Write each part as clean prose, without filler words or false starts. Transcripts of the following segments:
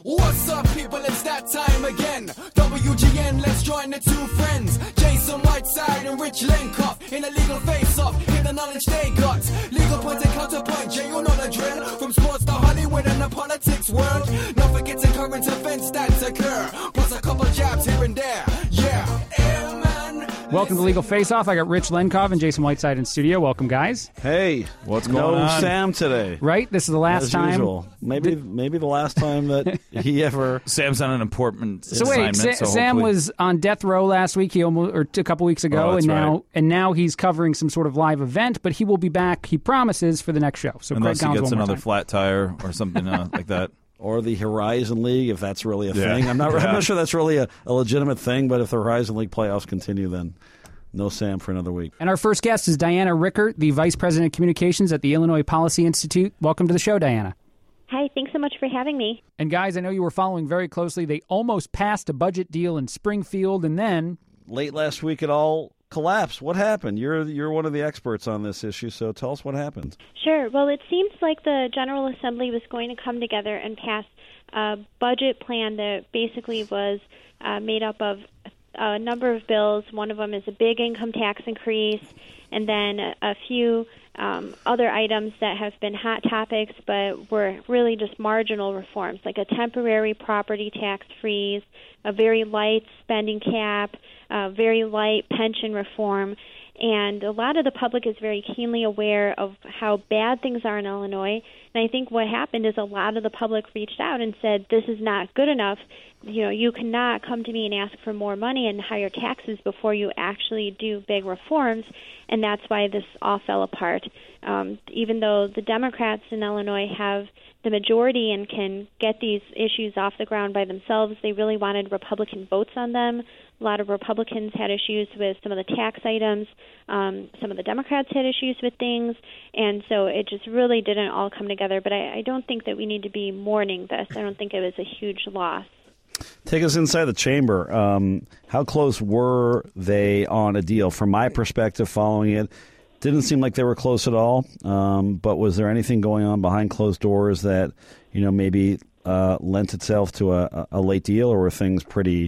What's up, people? It's that time again. WGN, let's join the two friends. Jason Whiteside and Rich Lenkoff in a legal face-off. Hear the knowledge they got. Legal point and counterpoint, yeah, you know the drill. From sports to Hollywood and the politics world. Not forgetting current events that occur. Plus a couple jabs here and there. Yeah, man. Welcome to Legal Face Off. I got Rich Lenkov and Jason Whiteside in studio. Welcome, guys. Hey, what's going on? No Sam today. Right? This is the last As time. Usual. Maybe the last time that he ever. Sam's on an important So wait, assignment. Sam was on death row last week. He a couple weeks ago, and now he's covering some sort of live event. But he will be back. He promises for the next show. So unless Craig he Collins gets another time. flat tire or something like that. Or the Horizon League, if that's really a thing. I'm Yeah. not sure that's really a legitimate thing. But if the Horizon League playoffs continue, then no Sam for another week. And our first guest is Diana Rickert, the Vice President of Communications at the Illinois Policy Institute. Welcome to the show, Diana. Hi, thanks so much for having me. And guys, I know you were following very closely. They almost passed a budget deal in Springfield, and then Late last week, it all collapsed. What happened? You're one of the experts on this issue, so tell us what happened. Sure. Well, it seems like the General Assembly was going to come together and pass a budget plan that basically was made up of a number of bills. One of them is a big income tax increase, and then a few other items that have been hot topics but were really just marginal reforms, like a temporary property tax freeze, a very light spending cap, a very light pension reform. And a lot of the public is very keenly aware of how bad things are in Illinois. And I think what happened is a lot of the public reached out and said, this is not good enough. You know, you cannot come to me and ask for more money and higher taxes before you actually do big reforms. And that's why this all fell apart. Even though the Democrats in Illinois have the majority and can get these issues off the ground by themselves, they really wanted Republican votes on them. A lot of Republicans had issues with some of the tax items. Some of the Democrats had issues with things. And so it just really didn't all come together. But I don't think that we need to be mourning this. I don't think it was a huge loss. Take us inside the chamber. How close were they on a deal? From my perspective, following it, didn't seem like they were close at all. But was there anything going on behind closed doors that, maybe lent itself to a late deal, or were things pretty,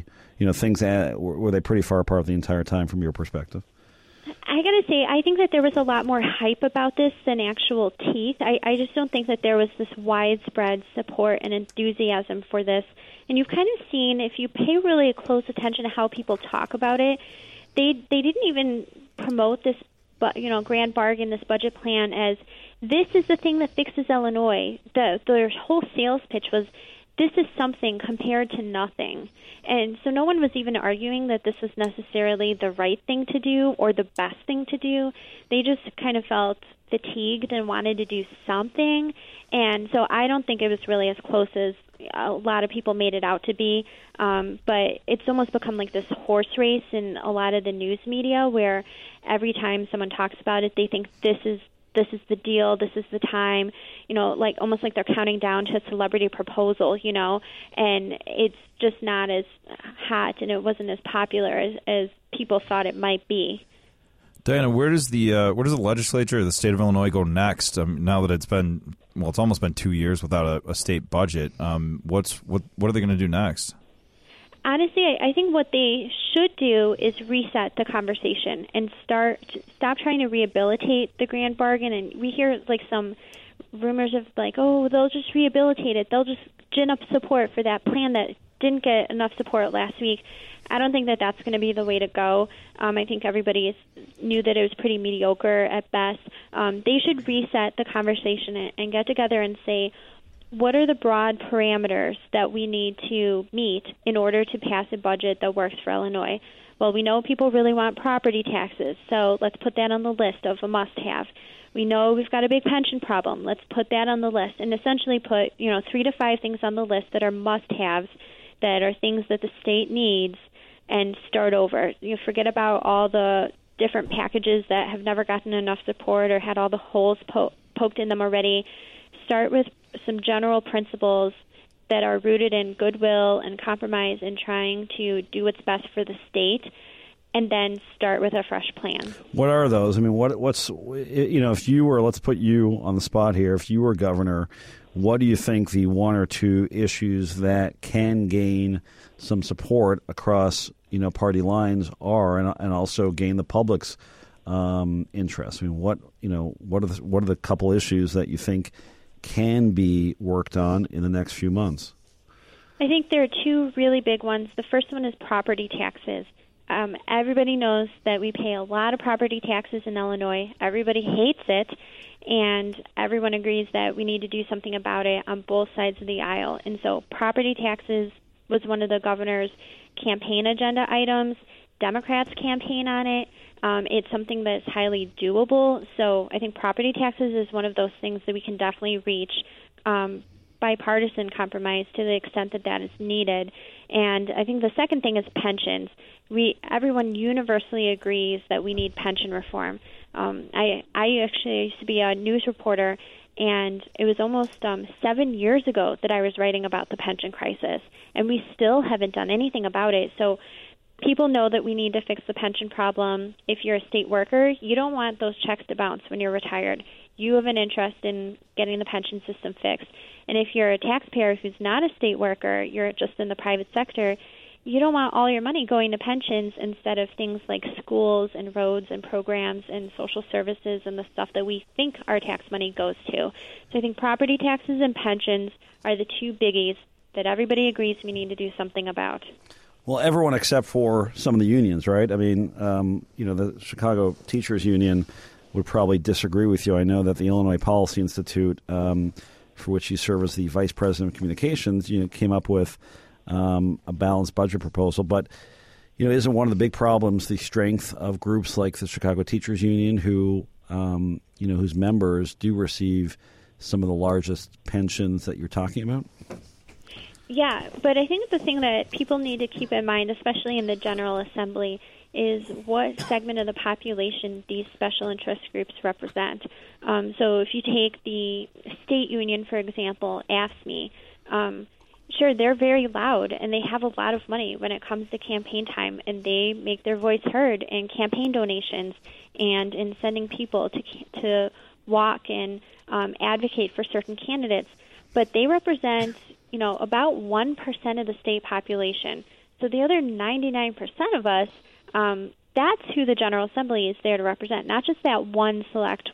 were they pretty far apart the entire time from your perspective? I got to say, I think that there was a lot more hype about this than actual teeth. I just don't think that there was this widespread support and enthusiasm for this. And you've kind of seen, if you pay really close attention to how people talk about it, they didn't even promote this, grand bargain, this budget plan as this is the thing that fixes Illinois. Their whole sales pitch was, this is something compared to nothing. And so no one was even arguing that this was necessarily the right thing to do or the best thing to do. They just kind of felt fatigued and wanted to do something. And so I don't think it was really as close as a lot of people made it out to be. But it's almost become like this horse race in a lot of the news media where every time someone talks about it, they think this is the deal, this is the time, almost like they're counting down to a celebrity proposal, and it's just not as hot and it wasn't as popular as people thought it might be. Diana, where does the legislature of the state of Illinois go next? Now that it's almost been 2 years without a state budget. What are they going to do next? Honestly, I think what they should do is reset the conversation and stop trying to rehabilitate the grand bargain. And we hear some rumors of they'll just rehabilitate it. They'll just gin up support for that plan that didn't get enough support last week. I don't think that that's going to be the way to go. I think everybody knew that it was pretty mediocre at best. They should reset the conversation and get together and say, what are the broad parameters that we need to meet in order to pass a budget that works for Illinois? Well, we know people really want property taxes, so let's put that on the list of a must-have. We know we've got a big pension problem. Let's put that on the list and essentially put, 3 to 5 things on the list that are must-haves, that are things that the state needs, and start over. Forget about all the different packages that have never gotten enough support or had all the holes poked in them already. Start with some general principles that are rooted in goodwill and compromise and trying to do what's best for the state, and then start with a fresh plan. What are those? I mean, what's if you were, let's put you on the spot here, if you were governor, what do you think the one or two issues that can gain some support across party lines are, and also gain the public's interest? I mean, what are the couple issues that you think can be worked on in the next few months? I think there are two really big ones. The first one is property taxes. Everybody knows that we pay a lot of property taxes in Illinois. Everybody hates it, and everyone agrees that we need to do something about it on both sides of the aisle. And so property taxes was one of the governor's campaign agenda items. Democrats campaign on it. It's something that's highly doable. So I think property taxes is one of those things that we can definitely reach bipartisan compromise to the extent that that is needed. And I think the second thing is pensions. Everyone universally agrees that we need pension reform. I actually used to be a news reporter, and it was almost 7 years ago that I was writing about the pension crisis, and we still haven't done anything about it. So people know that we need to fix the pension problem. If you're a state worker, you don't want those checks to bounce when you're retired. You have an interest in getting the pension system fixed. And if you're a taxpayer who's not a state worker, you're just in the private sector, you don't want all your money going to pensions instead of things like schools and roads and programs and social services and the stuff that we think our tax money goes to. So I think property taxes and pensions are the two biggies that everybody agrees we need to do something about. Well, everyone except for some of the unions, right? I mean, the Chicago Teachers Union would probably disagree with you. I know that the Illinois Policy Institute, for which you serve as the Vice President of Communications, came up with a balanced budget proposal. But, isn't one of the big problems the strength of groups like the Chicago Teachers Union who, whose members do receive some of the largest pensions that you're talking about? Yeah, but I think the thing that people need to keep in mind, especially in the General Assembly, is what segment of the population these special interest groups represent. So if you take the state union, for example, AFSCME, sure, they're very loud, and they have a lot of money when it comes to campaign time, and they make their voice heard in campaign donations and in sending people to walk and advocate for certain candidates. But they represent, about 1% of the state population. So the other 99% of us, that's who the General Assembly is there to represent, not just that one select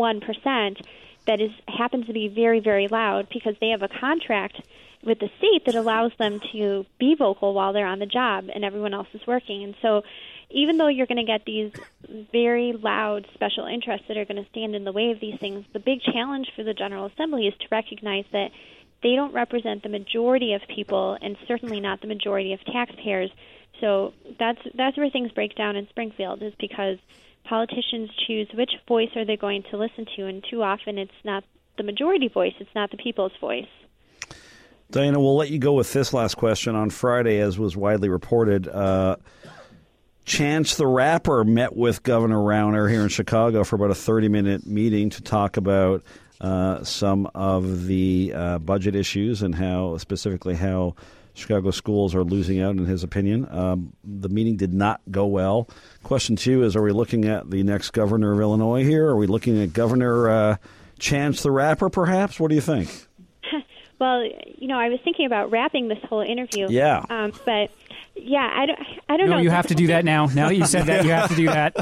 1% that happens to be very, very loud because they have a contract with the state that allows them to be vocal while they're on the job and everyone else is working. And so even though you're going to get these very loud special interests that are going to stand in the way of these things, the big challenge for the General Assembly is to recognize that they don't represent the majority of people and certainly not the majority of taxpayers. So that's where things break down in Springfield, is because politicians choose which voice are they going to listen to, and too often it's not the majority voice, it's not the people's voice. Diana, we'll let you go with this last question. On Friday, as was widely reported, Chance the Rapper met with Governor Rauner here in Chicago for about a 30-minute meeting to talk about some of the budget issues and how Chicago schools are losing out, in his opinion. The meeting did not go well. Question 2 is, are we looking at the next governor of Illinois here? Are we looking at Governor Chance the Rapper, perhaps? What do you think? Well, I was thinking about wrapping this whole interview. Yeah. But, yeah, I don't know. No, you have to do that now. Now that you said that, you have to do that.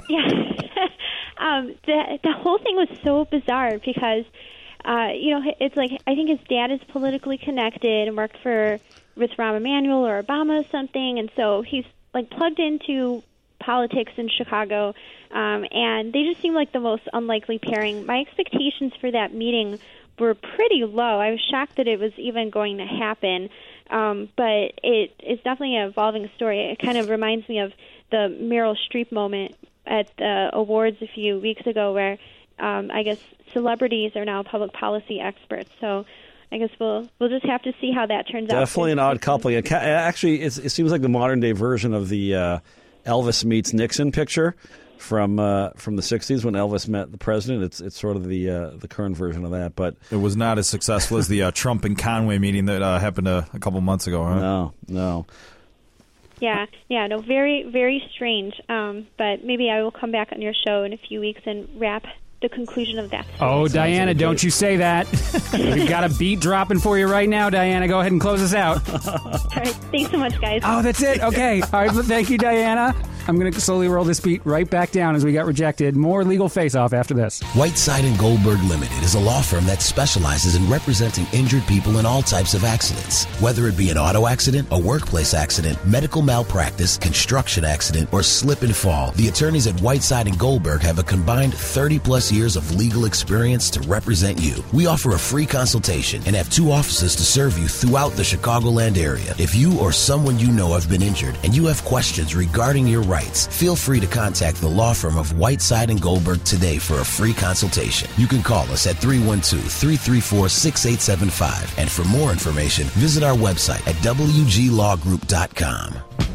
Yeah. The whole thing was so bizarre because, it's like I think his dad is politically connected and worked with Rahm Emanuel or Obama or something, and so he's like plugged into politics in Chicago, and they just seem like the most unlikely pairing. My expectations for that meeting were pretty low. I was shocked that it was even going to happen, but it's definitely an evolving story. It kind of reminds me of the Meryl Streep moment at the awards a few weeks ago where I guess celebrities are now public policy experts. So I guess we'll just have to see how that turns out. Definitely an odd coupling. Actually, it seems like the modern-day version of the Elvis meets Nixon picture from the 60s when Elvis met the president. It's sort of the current version of that. But it was not as successful as the Trump and Conway meeting that happened a couple months ago, huh? No. Yeah, very, very strange. But maybe I will come back on your show in a few weeks and wrap the conclusion of that. Oh, Diana, don't you say that. We've got a beat dropping for you right now, Diana. Go ahead and close us out. All right. Thanks so much, guys. Oh, that's it? Okay. All right. Thank you, Diana. I'm going to slowly roll this beat right back down as we got rejected. More Legal Face-Off after this. Whiteside & Goldberg Limited is a law firm that specializes in representing injured people in all types of accidents. Whether it be an auto accident, a workplace accident, medical malpractice, construction accident, or slip and fall, the attorneys at Whiteside & Goldberg have a combined 30-plus years of legal experience to represent you. We offer a free consultation and have 2 offices to serve you throughout the Chicagoland area. If you or someone you know have been injured and you have questions regarding your rights, feel free to contact the law firm of Whiteside & Goldberg today for a free consultation. You can call us at 312-334-6875. And for more information, visit our website at wglawgroup.com.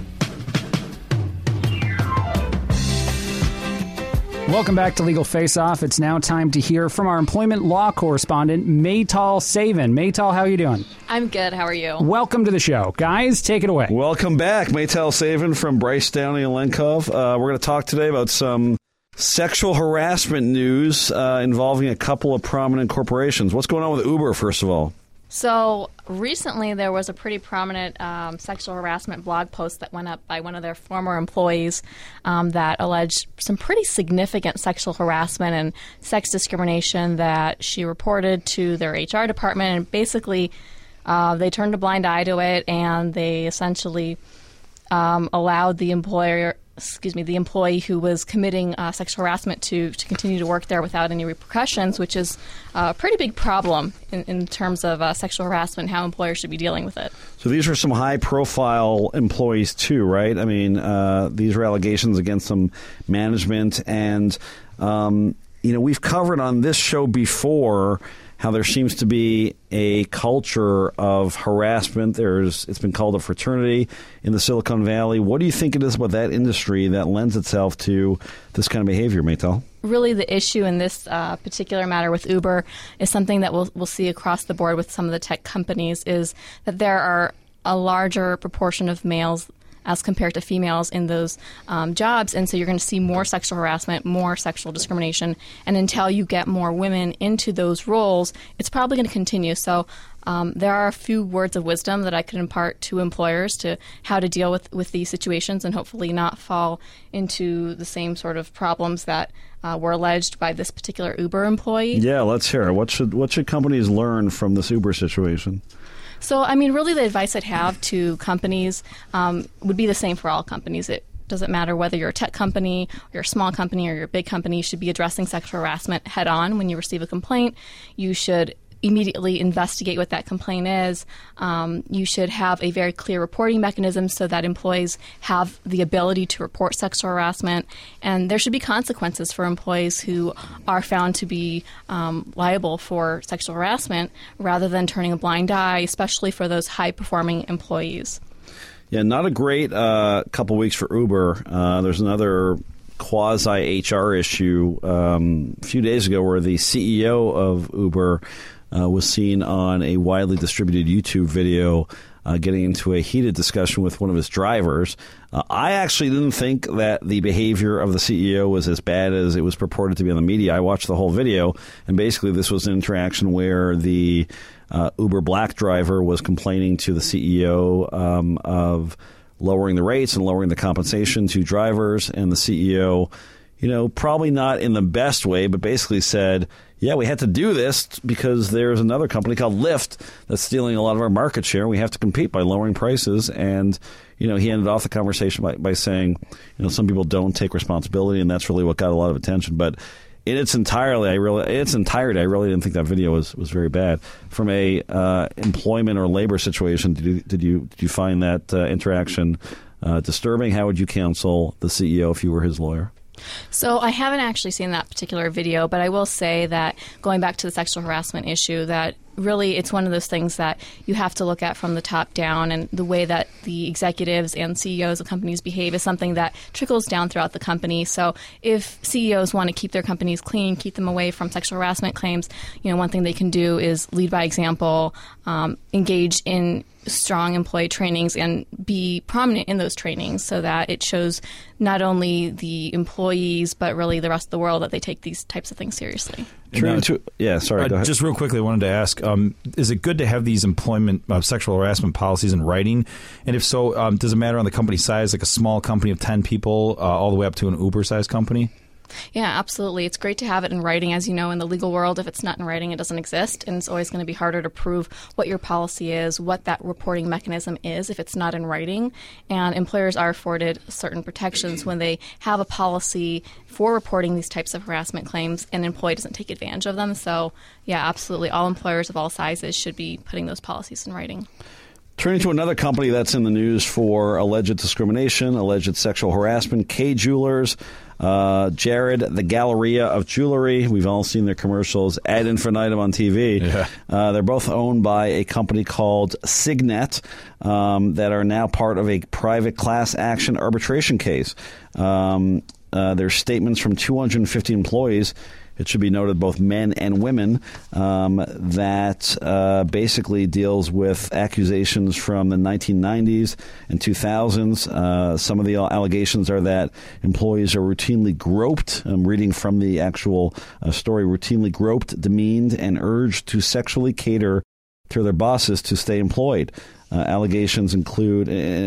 Welcome back to Legal Face-Off. It's now time to hear from our employment law correspondent, Maytal Savin. Maytal, how are you doing? I'm good. How are you? Welcome to the show. Guys, take it away. Welcome back. Maytal Savin from Bryce Downey and Lenkov. We're going to talk today about some sexual harassment news involving a couple of prominent corporations. What's going on with Uber, first of all? So recently there was a pretty prominent sexual harassment blog post that went up by one of their former employees that alleged some pretty significant sexual harassment and sex discrimination that she reported to their HR department. And basically they turned a blind eye to it, and they essentially allowed the employee who was committing sexual harassment to continue to work there without any repercussions, which is a pretty big problem in terms of sexual harassment and how employers should be dealing with it. So these are some high-profile employees too, right? I mean, these are allegations against some management, and we've covered on this show before how there seems to be a culture of harassment. It's been called a fraternity in the Silicon Valley. What do you think it is about that industry that lends itself to this kind of behavior, Maytal? Really, the issue in this particular matter with Uber is something that we'll see across the board with some of the tech companies, is that there are a larger proportion of males as compared to females in those jobs. And so you're going to see more sexual harassment, more sexual discrimination. And until you get more women into those roles, it's probably going to continue. So there are a few words of wisdom that I could impart to employers to how to deal with these situations and hopefully not fall into the same sort of problems that were alleged by this particular Uber employee. Yeah, let's hear it. What should companies learn from this Uber situation? So, I mean, really the advice I'd have to companies would be the same for all companies. It doesn't matter whether you're a tech company, or you're a small company, or you're a big company. You should be addressing sexual harassment head on when you receive a complaint. You should immediately investigate what that complaint is. You should have a very clear reporting mechanism so that employees have the ability to report sexual harassment. And there should be consequences for employees who are found to be liable for sexual harassment rather than turning a blind eye, especially for those high-performing employees. Yeah, not a great couple weeks for Uber. There's another quasi-HR issue a few days ago where the CEO of Uber was seen on a widely distributed YouTube video getting into a heated discussion with one of his drivers. I actually didn't think that the behavior of the CEO was as bad as it was purported to be on the media. I watched the whole video, and basically this was an interaction where the Uber Black driver was complaining to the CEO of lowering the rates and lowering the compensation to drivers, and the CEO, probably not in the best way, but basically said, yeah, we had to do this because there's another company called Lyft that's stealing a lot of our market share. We have to compete by lowering prices. And, he ended off the conversation by saying, some people don't take responsibility, and that's really what got a lot of attention. But in its entirety, I really didn't think that video was very bad. From a employment or labor situation, did you find that interaction disturbing? How would you counsel the CEO if you were his lawyer? So I haven't actually seen that particular video, but I will say that going back to the sexual harassment issue, that really it's one of those things that you have to look at from the top down, and the way that the executives and CEOs of companies behave is something that trickles down throughout the company. So if CEOs want to keep their companies clean, keep them away from sexual harassment claims, one thing they can do is lead by example, engage in strong employee trainings and be prominent in those trainings so that it shows not only the employees but really the rest of the world that they take these types of things seriously. Go ahead. Just real quickly, I wanted to ask, is it good to have these employment sexual harassment policies in writing? And if so, does it matter on the company size, like a small company of 10 people all the way up to an Uber-sized company? Yeah, absolutely. It's great to have it in writing. As you know, in the legal world, if it's not in writing, it doesn't exist. And it's always going to be harder to prove what your policy is, what that reporting mechanism is if it's not in writing. And employers are afforded certain protections when they have a policy for reporting these types of harassment claims and an employee doesn't take advantage of them. So, yeah, absolutely. All employers of all sizes should be putting those policies in writing. Turning to another company that's in the news for alleged discrimination, alleged sexual harassment, Kay Jewelers, Jared, the Galleria of Jewelry. We've all seen their commercials ad infinitum on TV. Yeah. They're both owned by a company called Signet that are now part of a private class action arbitration case. There's statements from 250 employees. It should be noted, both men and women, that basically deals with accusations from the 1990s and 2000s. Some of the allegations are that employees are routinely groped. I'm reading from the actual story. Routinely groped, demeaned, and urged to sexually cater to their bosses to stay employed. Allegations include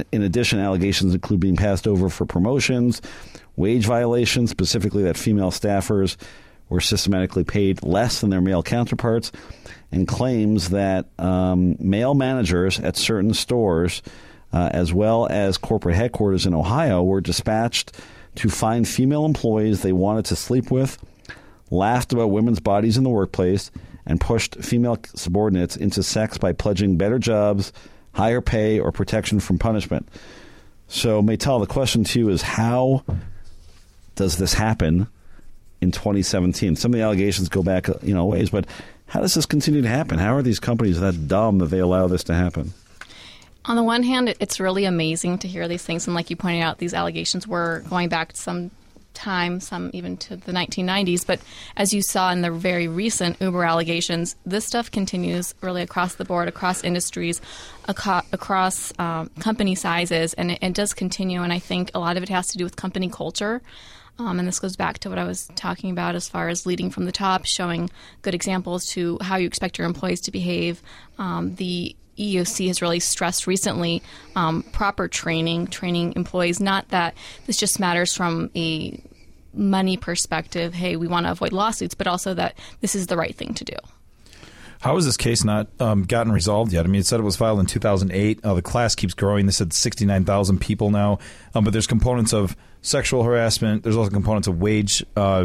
being passed over for promotions, wage violations, specifically that female staffers were systematically paid less than their male counterparts, and claims that male managers at certain stores, as well as corporate headquarters in Ohio, were dispatched to find female employees they wanted to sleep with, laughed about women's bodies in the workplace, and pushed female subordinates into sex by pledging better jobs, higher pay, or protection from punishment. So, Maytal, the question to you is, how does this happen in 2017? Some of the allegations go back, ways, but how does this continue to happen? How are these companies that dumb that they allow this to happen? On the one hand, it's really amazing to hear these things. And like you pointed out, these allegations were going back some time, some even to the 1990s. But as you saw in the very recent Uber allegations, this stuff continues really across the board, across industries, across company sizes, and it does continue. And I think a lot of it has to do with company culture. And this goes back to what I was talking about as far as leading from the top, showing good examples to how you expect your employees to behave. The EEOC has really stressed recently proper training employees, not that this just matters from a money perspective, hey, we want to avoid lawsuits, but also that this is the right thing to do. How has this case not gotten resolved yet? I mean, it said it was filed in 2008. The class keeps growing. They said 69,000 people now. But there's components of sexual harassment. There's also components of wage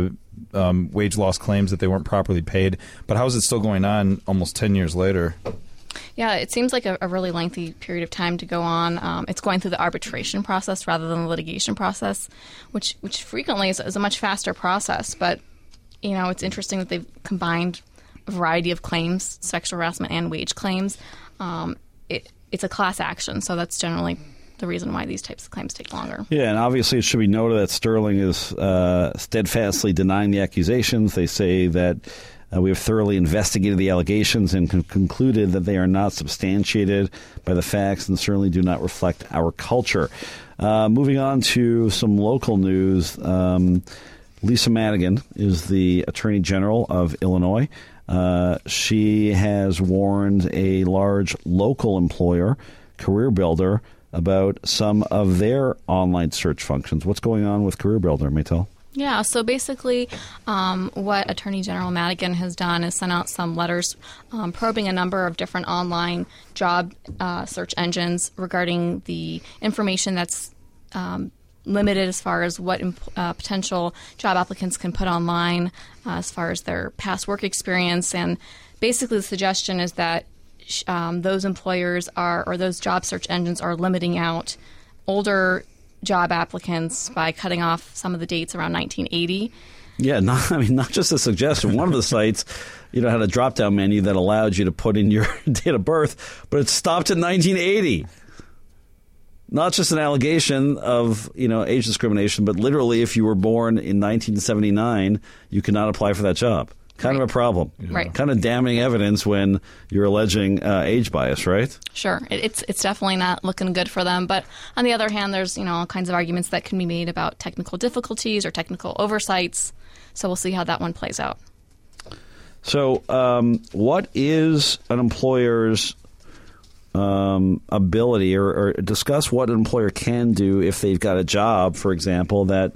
loss claims that they weren't properly paid. But how is it still going on almost 10 years later? Yeah, it seems like a really lengthy period of time to go on. It's going through the arbitration process rather than the litigation process, which frequently is a much faster process. But, it's interesting that they've combined a variety of claims, sexual harassment and wage claims. It's a class action, so that's generally the reason why these types of claims take longer. Yeah, and obviously it should be noted that Sterling is steadfastly denying the accusations. They say that we have thoroughly investigated the allegations and concluded that they are not substantiated by the facts and certainly do not reflect our culture. Moving on to some local news, Lisa Madigan is the Attorney General of Illinois. She has warned a large local employer, CareerBuilder, about some of their online search functions. What's going on with CareerBuilder, Maytal? Yeah, so basically what Attorney General Madigan has done is sent out some letters probing a number of different online job search engines regarding the information that's limited as far as what potential job applicants can put online as far as their past work experience. And basically the suggestion is that those employers or those job search engines are limiting out older job applicants by cutting off some of the dates around 1980. Yeah, not just a suggestion. One of the sites, had a drop-down menu that allowed you to put in your date of birth, but it stopped at 1980. Not just an allegation of, age discrimination, but literally if you were born in 1979, you could not apply for that job. Kind of a problem. Right. Kind of damning evidence when you're alleging age bias, right? Sure. It's definitely not looking good for them. But on the other hand, there's all kinds of arguments that can be made about technical difficulties or technical oversights. So we'll see how that one plays out. So what is an employer's ability or discuss what an employer can do if they've got a job, for example, that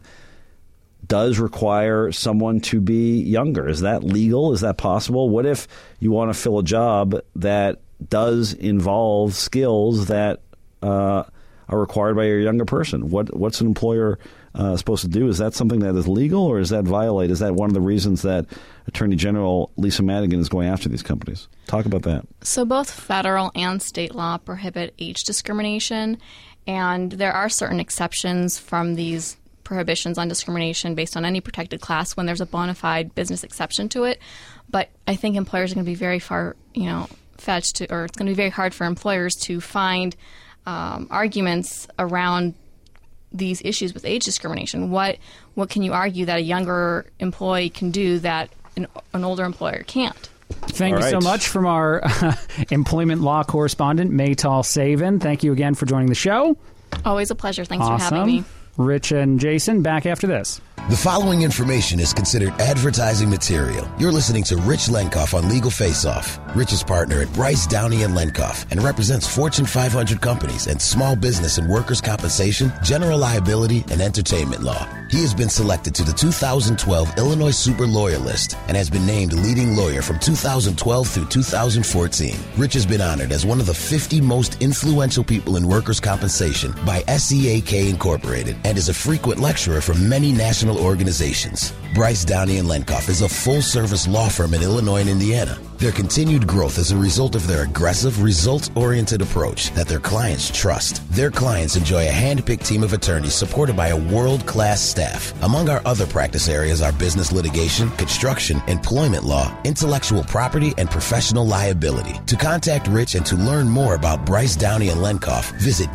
does require someone to be younger? Is that legal? Is that possible? What if you want to fill a job that does involve skills that are required by your younger person? What's an employer supposed to do? Is that something that is legal, or is that violate? Is that one of the reasons that Attorney General Lisa Madigan is going after these companies? Talk about that. So both federal and state law prohibit age discrimination, and there are certain exceptions from these prohibitions on discrimination based on any protected class when there's a bona fide business exception to it. But I think employers are going to be very far-fetched, or it's going to be very hard for employers to find arguments around these issues with age discrimination. What can you argue that a younger employee can do that an older employer can't? Thank you so much from our employment law correspondent, Maytal Savin. Thank you again for joining the show. Always a pleasure. Thanks for having me. Rich and Jason, back after this. The following information is considered advertising material. You're listening to Rich Lenkoff on Legal Face Off. Rich is partner at Bryce, Downey & Lenkoff and represents Fortune 500 companies and small business and workers' compensation, general liability, and entertainment law. He has been selected to the 2012 Illinois Super Lawyer List and has been named leading lawyer from 2012 through 2014. Rich has been honored as one of the 50 most influential people in workers' compensation by SEAK Incorporated and is a frequent lecturer for many national organizations. Bryce, Downey & Lenkoff is a full-service law firm in Illinois and Indiana. Their continued growth is a result of their aggressive, results-oriented approach that their clients trust. Their clients enjoy a hand-picked team of attorneys supported by a world-class staff. Among our other practice areas are business litigation, construction, employment law, intellectual property, and professional liability. To contact Rich and to learn more about Bryce, Downey & Lenkoff, visit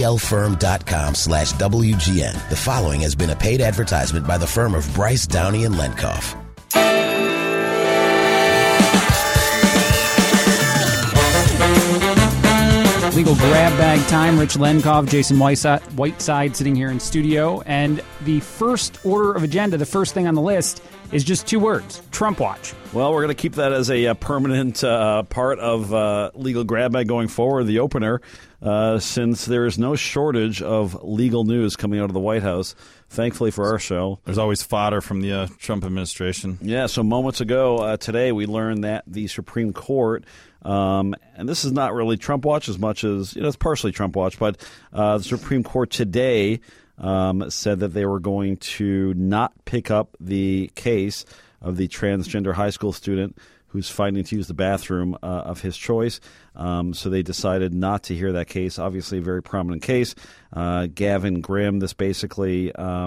bdlfirm.com/WGN. The following has been a paid advertisement by the firm of Bryce, Downey & Lenkoff. Legal grab bag time. Rich Lenkoff, Jason Whiteside sitting here in studio. And the first order of agenda, the first thing on the list, is just two words: Trump Watch. Well, we're going to keep that as a permanent part of legal grab bag going forward, the opener, since there is no shortage of legal news coming out of the White House, thankfully for our show. There's always fodder from the Trump administration. Yeah, so moments ago today we learned that the Supreme Court, and this is not really Trump Watch as much as, it's partially Trump Watch, but the Supreme Court today said that they were going to not pick up the case of the transgender high school student who's fighting to use the bathroom of his choice. So they decided not to hear that case. Obviously, a very prominent case. Gavin Grimm, this basically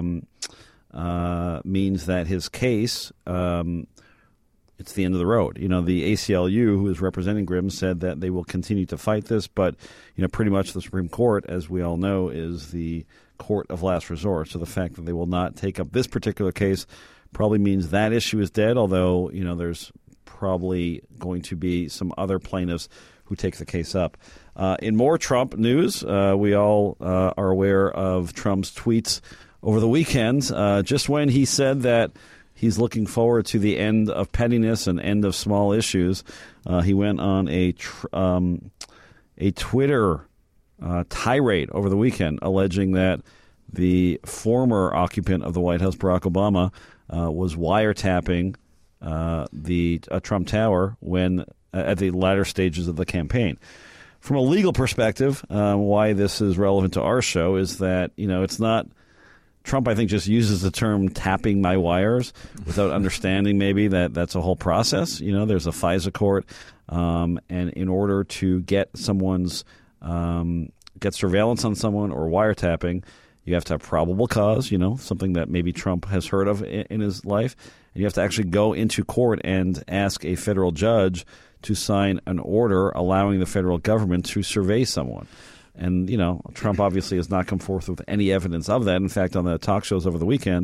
means that his case, it's the end of the road. The ACLU, who is representing Grimm, said that they will continue to fight this, but pretty much the Supreme Court, as we all know, is the court of last resort. So the fact that they will not take up this particular case probably means that issue is dead, although there's probably going to be some other plaintiffs who take the case up. In more Trump news, we all are aware of Trump's tweets over the weekend, just when he said that he's looking forward to the end of pettiness and end of small issues. He went on a Twitter tirade over the weekend, alleging that the former occupant of the White House, Barack Obama, was wiretapping the Trump Tower when at the latter stages of the campaign. From a legal perspective, why this is relevant to our show is that it's not. Trump, I think, just uses the term tapping my wires without understanding maybe that that's a whole process. There's a FISA court, and in order to get get surveillance on someone or wiretapping, you have to have probable cause, something that maybe Trump has heard of in his life. And you have to actually go into court and ask a federal judge to sign an order allowing the federal government to survey someone. And, Trump obviously has not come forth with any evidence of that. In fact, on the talk shows over the weekend,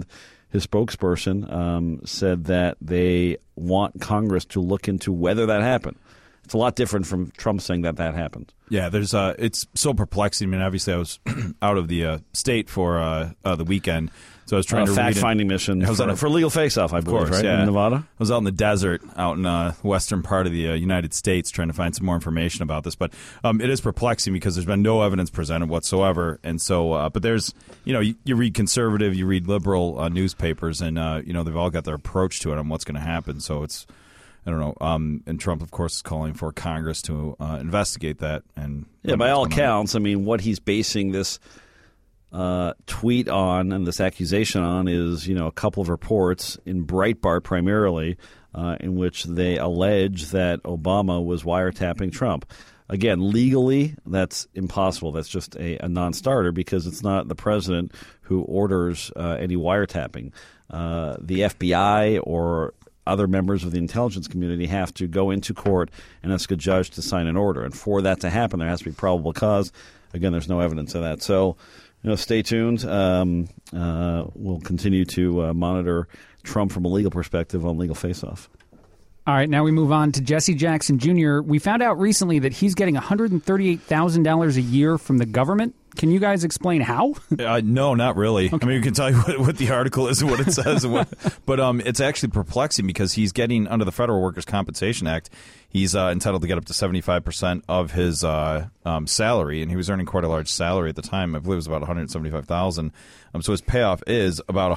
his spokesperson, said that they want Congress to look into whether that happened. It's a lot different from Trump saying that happened. Yeah, there's it's so perplexing. I mean, obviously, I was out of the state for the weekend, so I was trying to fact-finding mission for Legal Face-Off, I believe, right? Yeah. In Nevada? I was out in the desert, out in the western part of the United States, trying to find some more information about this. But it is perplexing because there's been no evidence presented whatsoever. And so, but there's, you read conservative, you read liberal newspapers, and, they've all got their approach to it on what's going to happen. So it's, I don't know. And Trump, of course, is calling for Congress to investigate that. And by all accounts, I mean, what he's basing this tweet on and this accusation on is, a couple of reports in Breitbart primarily in which they allege that Obama was wiretapping Trump. Again, legally, that's impossible. That's just a non-starter because it's not the president who orders any wiretapping. The FBI or other members of the intelligence community have to go into court and ask a judge to sign an order. And for that to happen, there has to be probable cause. Again, there's no evidence of that. So, stay tuned. We'll continue to monitor Trump from a legal perspective on Legal Face-Off. All right, now we move on to Jesse Jackson Jr. We found out recently that he's getting $138,000 a year from the government. Can you guys explain how? No, not really. Okay. I mean, we can tell you what the article is and what it says. But it's actually perplexing because he's getting, under the Federal Workers' Compensation Act, he's entitled to get up to 75% of his salary, and he was earning quite a large salary at the time. I believe it was about $175,000. So his payoff is about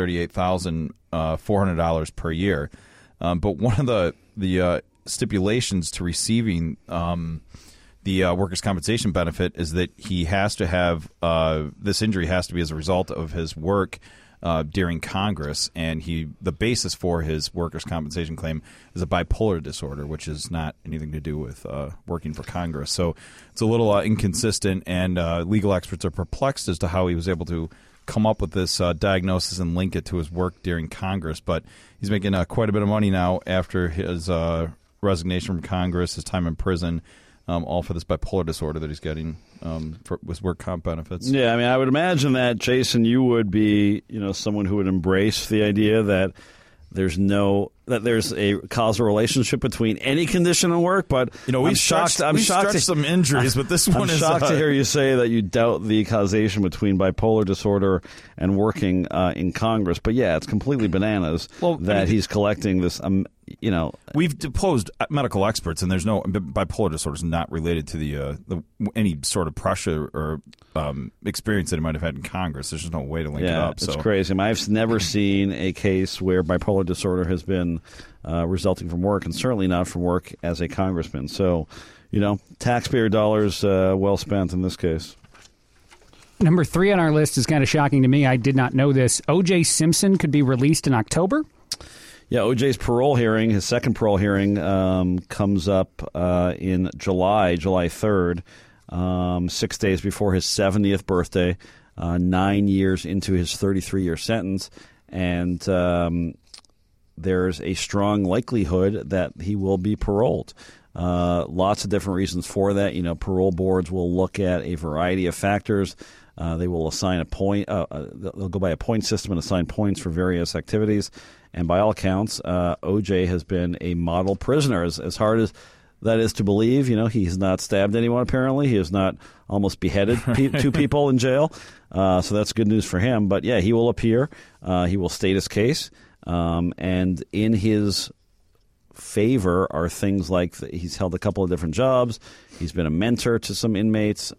$138,400 per year. But one of the stipulations to receiving the workers' compensation benefit is that he has to have this injury has to be as a result of his work during Congress, and the basis for his workers' compensation claim is a bipolar disorder, which is not anything to do with working for Congress. So it's a little inconsistent, and legal experts are perplexed as to how he was able to come up with this diagnosis and link it to his work during Congress. But he's making quite a bit of money now after his resignation from Congress, his time in prison, all for this bipolar disorder that he's getting for his work comp benefits. Yeah, I mean, I would imagine that, Jason, you would be, someone who would embrace the idea that there's a causal relationship between any condition and work, but we've stretched some injuries, but this one I'm shocked to hear you say that you doubt the causation between bipolar disorder and working in Congress. But yeah, it's completely bananas he's collecting this. We've deposed medical experts, and there's no bipolar disorder is not related to the any sort of pressure or experience that he might have had in Congress. There's just no way to link it up. It's crazy. I've never seen a case where bipolar disorder has been resulting from work, and certainly not from work as a congressman. So, taxpayer dollars well spent in this case. Number 3 on our list is kind of shocking to me. I did not know this. O.J. Simpson could be released in October. Yeah, O.J.'s parole hearing, his second parole hearing, comes up in July 3rd, 6 days before his 70th birthday, 9 years into his 33-year sentence. And there's a strong likelihood that he will be paroled. Lots of different reasons for that. Parole boards will look at a variety of factors. They will assign a point. They'll go by a point system and assign points for various activities. And by all accounts, O.J. has been a model prisoner. As hard as that is to believe, he has not stabbed anyone, apparently. He has not almost beheaded two people in jail. So that's good news for him. But, yeah, he will appear. He will state his case. And in his favor are things like he's held a couple of different jobs. He's been a mentor to some inmates.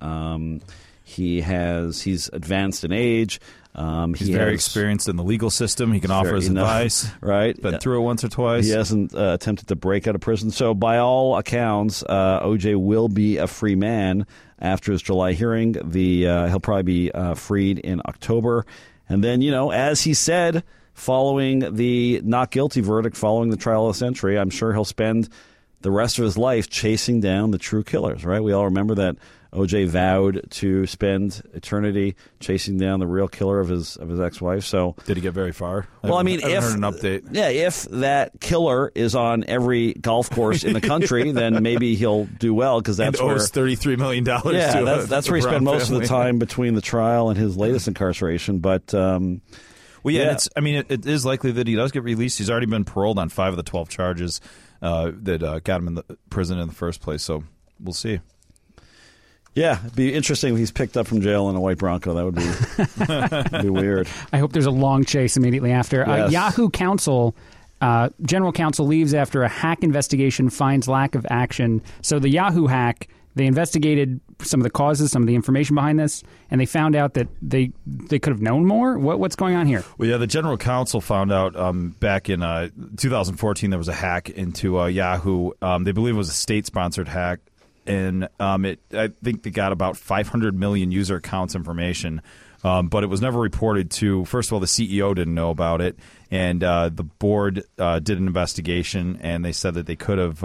He's advanced in age. He's very experienced in the legal system. He can offer his advice. Right. Been through it once or twice. He hasn't attempted to break out of prison. So by all accounts, O.J. will be a free man after his July hearing. He'll probably be freed in October. And then, as he said, following the not guilty verdict, following the trial of the century, I'm sure he'll spend the rest of his life chasing down the true killers, right? We all remember that O.J. vowed to spend eternity chasing down the real killer of his ex-wife. So did he get very far? Well, I haven't heard an update. Yeah, if that killer is on every golf course in the country, then maybe he'll do well because that's and where owes $33 million. Yeah, that's where he spent most of the time between the trial and his latest incarceration. But Well, yeah, it is likely that he does get released. He's already been paroled on 5 of the 12 charges that got him in the prison in the first place. So we'll see. Yeah, it'd be interesting if he's picked up from jail in a white Bronco. That would be weird. I hope there's a long chase immediately after. Yes. Yahoo Counsel, General Counsel leaves after a hack investigation finds lack of action. So the Yahoo hack, they investigated some of the causes, some of the information behind this, and they found out that they could have known more. What's going on here? Well, yeah, the General Counsel found out back in 2014 there was a hack into Yahoo. They believe it was a state-sponsored hack, and I think they got about 500 million user accounts information, but it was never reported to. First of all, the CEO didn't know about it, and the board did an investigation, and they said that they could have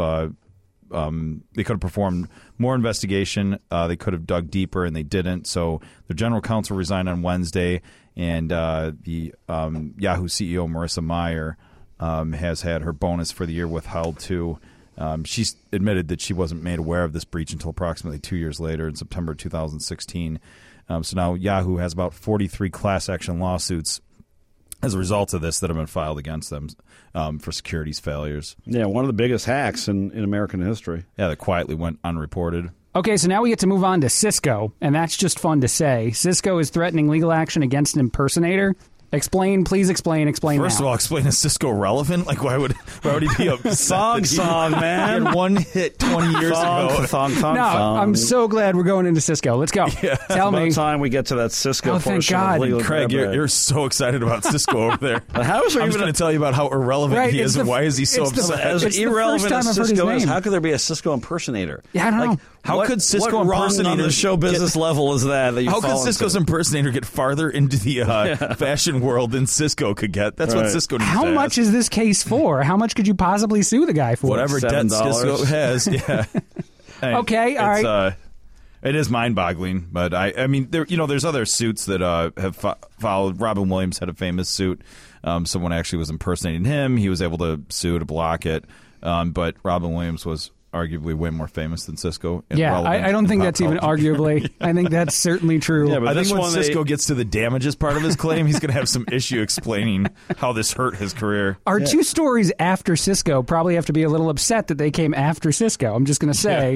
performed more investigation. They could have dug deeper, and they didn't. So the General Counsel resigned on Wednesday, and the Yahoo CEO, Marissa Mayer, has had her bonus for the year withheld, too. She's admitted that she wasn't made aware of this breach until approximately 2 years later in September 2016. So now Yahoo has about 43 class action lawsuits as a result of this that have been filed against them for securities failures. Yeah, one of the biggest hacks in American history. Yeah, that quietly went unreported. Okay, so now we get to move on to Cisco, and that's just fun to say. Cisco is threatening legal action against an impersonator. Explain, please explain First now. of all, explain, is Cisco relevant? Like, why would he be upset? Song, man. He had one hit 20 years ago. I'm so glad we're going into Cisco. Let's go. Yeah. Tell me. About time we get to that Cisco Oh, thank portion God. of Legal Craig, Grab Bag. you're so excited about Cisco over there. How is there I'm even just going to tell you about how irrelevant Right, he it's is and the- why is he so it's the- upset. As It's the irrelevant first time as I've heard his Cisco is, name. how could there be a Cisco impersonator? Yeah, I don't know. How could Cisco what rung on impersonator the show business level is that you How fall could Cisco's into? impersonator get farther into the fashion world than Cisco could get? That's what Right. Cisco needs How to much ask. is this case for? How much could you possibly sue the guy for? Whatever debt $7. Cisco has? Yeah. Hey, Okay, all right. It is mind-boggling, but I mean, there's other suits that have followed. Robin Williams had a famous suit. Someone actually was impersonating him. He was able to sue to block it, but Robin Williams was arguably way more famous than Cisco. Yeah, I don't think that's even arguably. I think that's certainly true. Yeah, but I think this when one Cisco gets to the damages part of his claim, he's going to have some issue explaining how this hurt his career. Our two stories after Cisco probably have to be a little upset that they came after Cisco. I'm just going to say,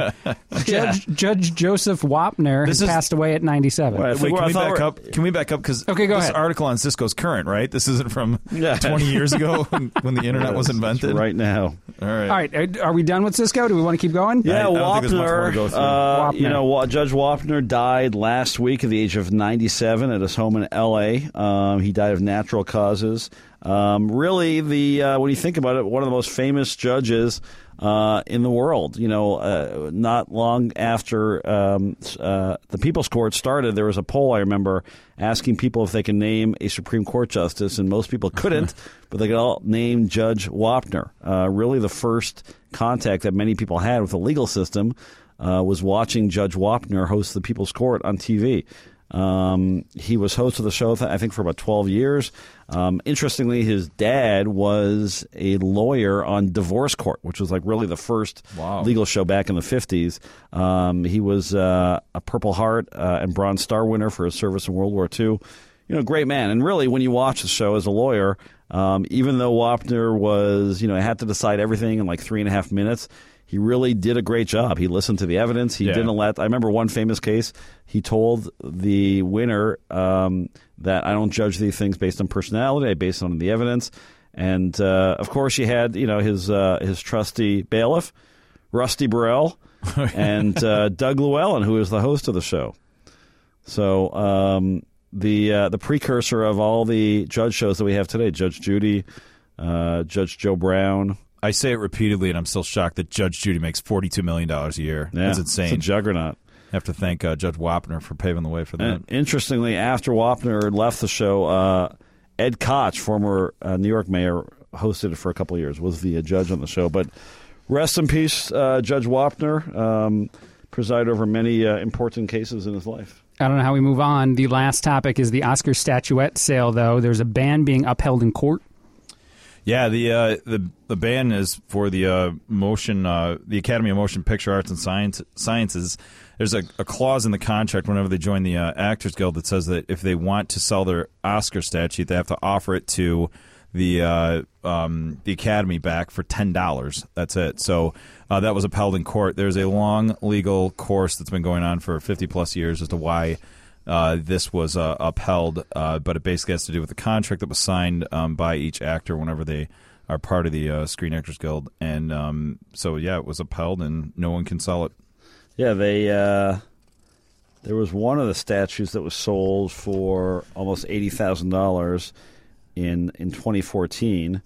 Judge Joseph Wapner has passed away at 97. Right. Wait, I can we thought back we're- up? Can we back up? Because Okay, go this ahead. article on Cisco's current, right? This isn't from Yeah. 20 years ago when the internet was It's invented. right now. All right. All right, are we done with Cisco? Do we want to keep going? Yeah, I don't think there's much more to go through. Wapner. Judge Wapner died last week at the age of 97 at his home in L.A. He died of natural causes. Really, when you think about it, one of the most famous judges in the world. Not long after the People's Court started, there was a poll, I remember, asking people if they can name a Supreme Court justice, and most people couldn't, but they could all name Judge Wapner. Really the first contact that many people had with the legal system was watching Judge Wapner host the People's Court on TV. He was host of the show, I think, for about 12 years. Interestingly, his dad was a lawyer on Divorce Court, which was like really the first legal show back in the 50s. He was a Purple Heart and Bronze Star winner for his service in World War II. Great man. And really, when you watch the show as a lawyer, even though Wapner was, had to decide everything in like 3.5 minutes, he really did a great job. He listened to the evidence. He didn't let. I remember one famous case. He told the winner that I don't judge these things based on personality. I base it on the evidence. And of course, you had his trusty bailiff, Rusty Burrell, and Doug Llewellyn, who was the host of the show. So the precursor of all the judge shows that we have today: Judge Judy, Judge Joe Brown. I say it repeatedly, and I'm still shocked that Judge Judy makes $42 million a year. Yeah, That's insane. It's a juggernaut. I have to thank Judge Wapner for paving the way for that. And interestingly, after Wapner left the show, Ed Koch, former New York mayor, hosted it for a couple of years, was the judge on the show. But rest in peace, Judge Wapner, presided over many important cases in his life. I don't know how we move on. The last topic is the Oscar statuette sale, though. There's a ban being upheld in court. Yeah, the ban is for the the Academy of Motion Picture Arts and Sciences. There's a clause in the contract whenever they join the Actors Guild that says that if they want to sell their Oscar statue, they have to offer it to the Academy back for $10. That's it. So that was upheld in court. There's a long legal course that's been going on for 50-plus years as to why this was upheld, but it basically has to do with the contract that was signed by each actor whenever they are part of the Screen Actors Guild. And so, yeah, it was upheld, and no one can sell it. Yeah, there was one of the statues that was sold for almost $80,000 in 2014.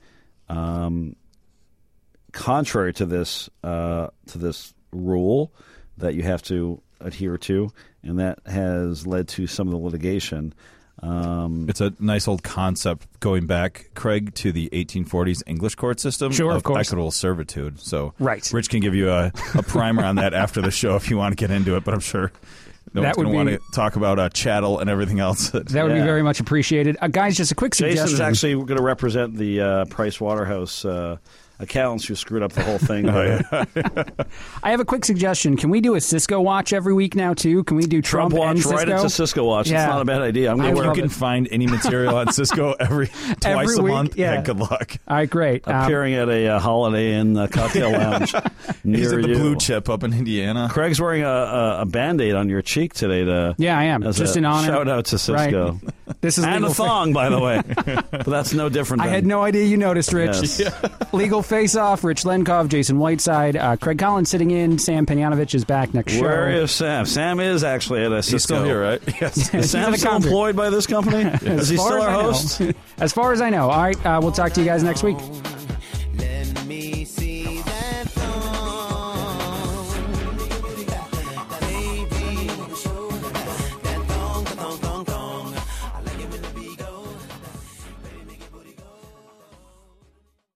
Contrary to this rule that you have to adhere to, and that has led to some of the litigation. It's a nice old concept going back, Craig, to the 1840s English court system of course. Equitable servitude. So right. Rich can give you a primer on that after the show if you want to get into it, but I'm sure no one's going to want to talk about chattel and everything else. That would be very much appreciated. Guys, just a quick suggestion. Jason's actually going to represent the Price Waterhouse accountants who screwed up the whole thing. I have a quick suggestion. Can we do a Cisco watch every week now, too? Can we do Trump watch and Cisco? right into Cisco watch? Yeah. It's not a bad idea. If you can find any material on Cisco twice a week, month, good luck. All right, great. Appearing at a Holiday Inn cocktail lounge near He's at the you. Blue Chip up in Indiana. Craig's wearing a Band-Aid on your cheek today. Yeah, I am. Just in honor. Shout out to Cisco. Right. This is and a thong, by the way. But that's no different. I had no idea you noticed, Rich. Yes. Legal Face-Off, Rich Lenkov, Jason Whiteside, Craig Collins sitting in, Sam Penyanovich is back next show. Where is Sam? Sam is actually at a Cisco. He's still here, right? Yes. Is Sam still employed by this company? Is he still our host? As far as I know. All right, we'll talk to you guys next week.